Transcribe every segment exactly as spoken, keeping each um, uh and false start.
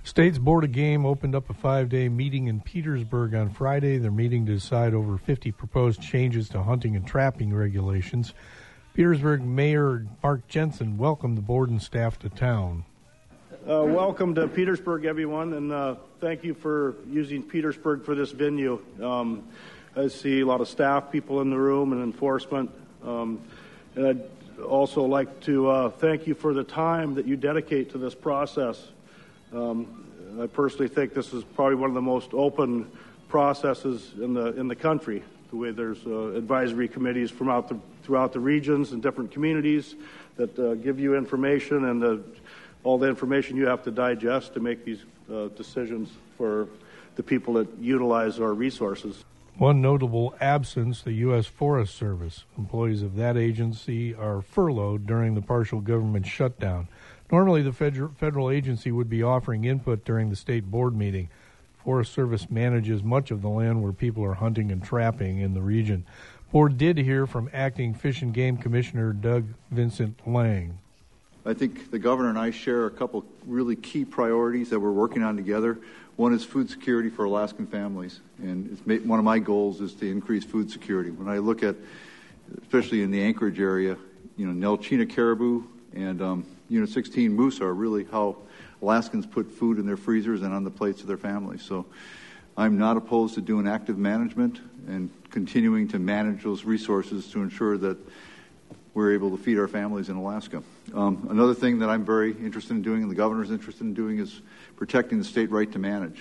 State's Board of Game opened up a five-day meeting in Petersburg on Friday. They're meeting to decide over fifty proposed changes to hunting and trapping regulations. Petersburg Mayor Mark Jensen welcomed the board and staff to town. Uh, welcome to Petersburg, everyone, and uh, thank you for using Petersburg for this venue. Um, I see a lot of staff people in the room and enforcement. Um, and I'd also like to uh, thank you for the time that you dedicate to this process. Um, I personally think this is probably one of the most open processes in the in the country. The way there's uh, advisory committees from out the, throughout the regions and different communities that uh, give you information and the, all the information you have to digest to make these uh, decisions for the people that utilize our resources. One notable absence, the U S Forest Service. Employees of that agency are furloughed during the partial government shutdown. Normally, the federal, federal agency would be offering input during the state board meeting. Forest Service manages much of the land where people are hunting and trapping in the region. Board did hear from Acting Fish and Game Commissioner Doug Vincent Lang. I think the governor and I share a couple really key priorities that we're working on together. One is food security for Alaskan families, and it's made, one of my goals is to increase food security. When I look at, especially in the Anchorage area, you know, Nelchina caribou and um, Unit sixteen moose are really how Alaskans put food in their freezers and on the plates of their families. So I'm not opposed to doing active management and continuing to manage those resources to ensure that we're able to feed our families in Alaska. Um, another thing that I'm very interested in doing and the governor's interested in doing is protecting the state right to manage.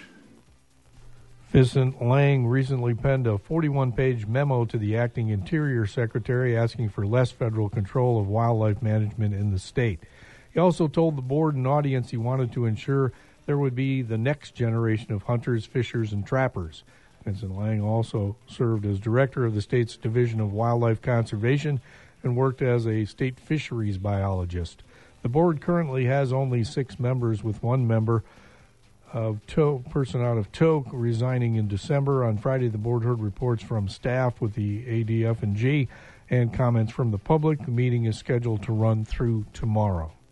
Vincent Lang recently penned a forty-one page memo to the acting Interior Secretary asking for less federal control of wildlife management in the state. He also told the board and audience he wanted to ensure there would be the next generation of hunters, fishers, and trappers. Vincent Lang also served as director of the state's Division of Wildlife Conservation and worked as a state fisheries biologist. The board currently has only six members, with one member of Tok, person out of Tok, resigning in December. On Friday, the board heard reports from staff with the A D F and G and comments from the public. The meeting is scheduled to run through tomorrow.